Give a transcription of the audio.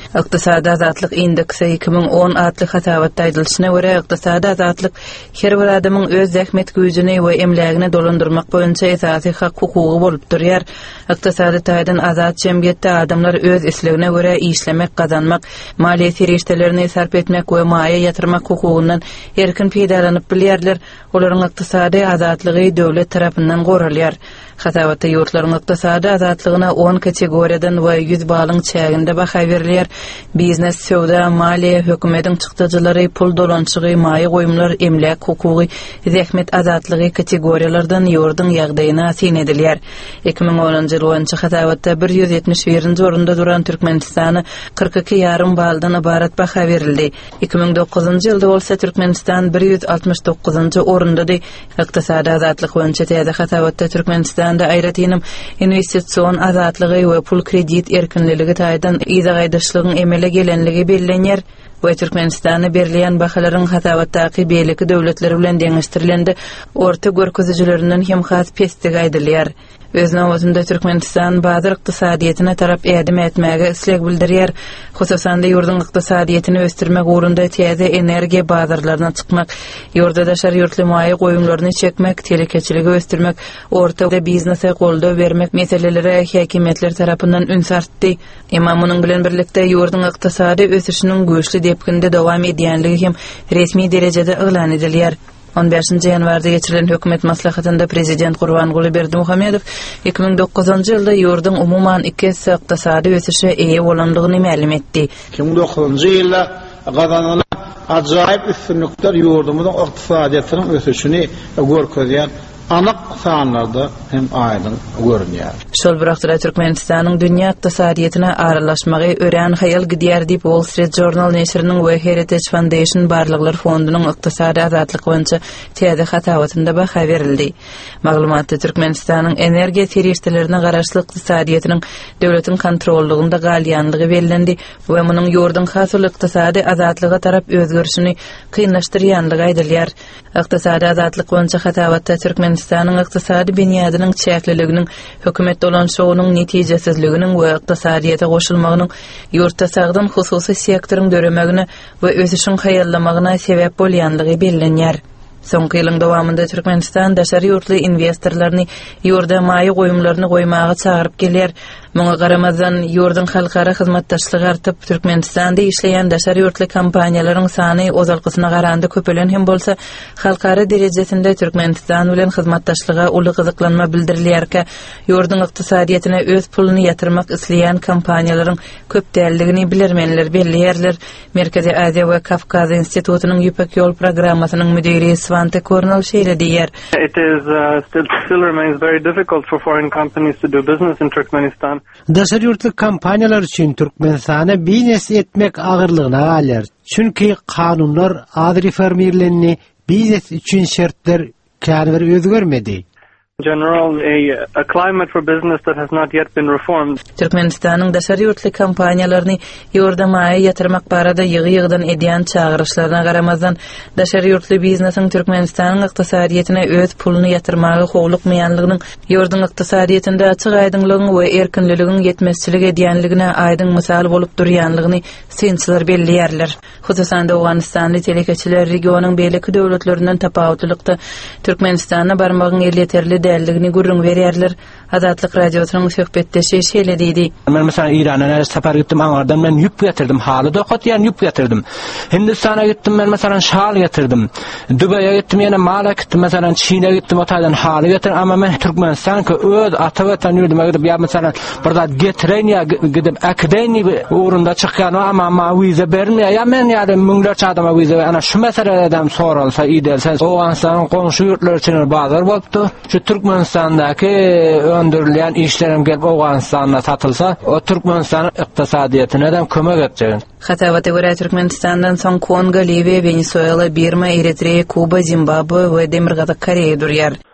Iqtisadi azatlyk indeksi 2010 adly hatabatda aýdylşyna görä iqtisadi azatlyk her bir adamyň öz zähmet güýjüni we emlegini dolandyrmak boýunça esasy hak hukugy bolup durýar. Iqtisady taýdan azat jemgyýetde adamlar öz islegine görä işlemek, gazanmak, maliýe serişdelerini sarf etmek we maýa ýatyrmak hukugyndan erkin peýdalanyp bilýärler. Olaryň iqtisady azatlygy döwlet tarapyndan goralýar. Hatabatda ýurtlaryň iqtisady azatlygyna 10 kategoriýadan we 100 balyň çäginde baha berilýär. Biznes, söwda, maliýe, hökümetiň çykdyjylary, pul dolançygy, maýa goýumlar, emlek hukugy, zähmet azatlygy kategoriýalardan ýurdyň ýagdaýyna syn edilýär. 2010-njy ýyl boýunça hatabatda 171-nji orunda duran Türkmenistany 42,5 baldan ibarat baha berildi. 2009-njy ýylda bolsa Türkmenistan 169-njy orundady. Iqtisady azatlyk boýunça täze hatabatda Türkmenistanda aýratynym investisiýon azatlygy we pul kredit erkinligi taýdan ýa-da emele gelenligi bellenýär we Türkmenistany berilýän bahalaryň hatabatdaky beýleki döwletleri bilen deňeşdirilendi. Orta görkezijilerinden hem has pestig aýdylýar. Öz nowatynda Türkmenistan bazar iqtisadiýetyne tarap ädim etmäge isleg bildirýär. Hususan da ýurduň iqtisadiýetini östirmek ugrunda täze energiýa bazarlaryna çykmak, ýurda daşary ýurtly maýa goýumlaryny çekmek, telekeçiligi östirmek, orta biznese goldaw bermek meseleleri häkimetler tarapyndan ünsartdy. Munyň bilen birlikde ýurduň iqtisady ösüşiniň güýçli depkinde dowam edýänligi hem resmi derejede elan edilýär. 15 ýanwarda geçirilen hökümet maslahatynda prezident Gurbanguly Berdimuhammedow 2009-njy ýylda ýurduň umumyň 2 iqtisady ösüşe eýe bolandygyny ma'lum etdi. 2009-njy ýylda gazanylan ajaýyp üstünlikler ýurdumyň iqtisadiýatynyň ösüşini görkezýän anyk sanlarda hem aýdyn görünýär. Şol birakda Türkmenistanyň dünýä iqtisadiýetyne aralaşmagy ören hayal gidýär diýip Wall Street Journal neşriniň we Heritage Foundation barlyklar fondunyň iqtisady azatlyk boýunça täze hatabatynda baha berildi. Maglumatda Türkmenistanyň energiýa serişdelerine garaşly iqtisadiýetyniň döwletiň kontrollugynda galýanlygy bellendi we munyň ýurduň hasy iqtisady azatlyga tarap özgörüşini kynlaşdyrýanlygy aýdylýar. Iqtisady azatlyk boýunça hatabatda Türkmenistanyň iqtisady benýadynyň çäkliliginiň, hökümet dolanşygynyň netijesizliginiň we iqtisadiýete goşulmagynyň ýurtda sagdym hususy sektoryň döremegine we ösüşiň haýallamagyna sebäp bolýanlygy bellenýär. Soňky ýylyň dowamında Türkmenistan daşary ýurtly investorlaryny ýurda maýa goýumlaryny goýmagy çagyryp gelýär. Muňa garamazdan ýurduň halkara hyzmatdaşlygy artyp, Türkmenistanda işleýän daşary ýurtly kompaniýalaryň sany ozalkysyna garanda köpelen hem bolsa, halkara derejesinde Türkmenistan bilen hyzmatdaşlyga uly gyzyklanma bildirilýärkä, ýurduň iqtisadiýetine öz puluny ýatyrmak isleýän kompaniýalaryň köp däldigini bilermenler belliýärler. Merkezi Aziýa we Kafkaz institutynyň Ýüpek ýol programmasynyň müdiri Svante Kornal şeýle diýär. It is still remains very difficult for foreign companies to do business in Turkmenistan. Daşary ýurtly kompaniýalar üçin Türkmenistana biznes etmek agyrlygyna galýar. Çünki kanunlar az reformirlenni, biznes üçin şertler kärber özgörmedi. General, a climate for business that has not yet been reformed. Türkmenistanyň daşary ýurtly kompaniýalaryny ýurda maýa ýatyrmak barada ýygy-ýygydan edýän çağırışlaryna garamazdan daşary ýurtly biznesiň Türkmenistanyň iqtisadiýetine öz puluny ýatyrmagy howlukmaýanlygynyň ýurduň iqtisadiýetinde açyk aýdynlygyň we erkinliginiň ýetmezçilik edýänligine aýdyn mysal bolup durýanlygyny synçylar belliýärler. Hususan da Awganistanly telekeçiler regionyň beýleki döwletlerinden tapawutlykda Türkmenistana barmagyň ýeterli dälligini gurrun berýärler. Azatlyk radiosynyň söhbetdeşi şeýle diýdi. Men mesela Irana separ gittim, aňardan men ýüp getirdim. Haly dokat ýan ýüp getirdim. Hindistana gittim, men mesela şal getirdim. Dubaýa gittim, ýene mala gittim, mesela Çin'e gittim, otaýdan haly getirdim. Ama men Türkmenistanka öz ata watan ýurduma gidip ýa mesela burada getiren ýa gidip akademi urunda çykýan ama wiza bermýär. Ya men ýa-da müňlerçe adama wiza ana şu meseleden soralsa idealsen Awganistanyň goňşy ýurtlar üçin bazar bolupdy. Şu Türkmenistandaky öndürilen işlerim gelip Awganistana satılsa, o Türkmenistan iqtisadiýetine de kömek edecek. Hatawata görä Türkmenistandan soň Kongo, Libiýa, Venezuela, Birma, Eritrea, Kuba, Zimbabwe we Demirgazak Koreýa durýar.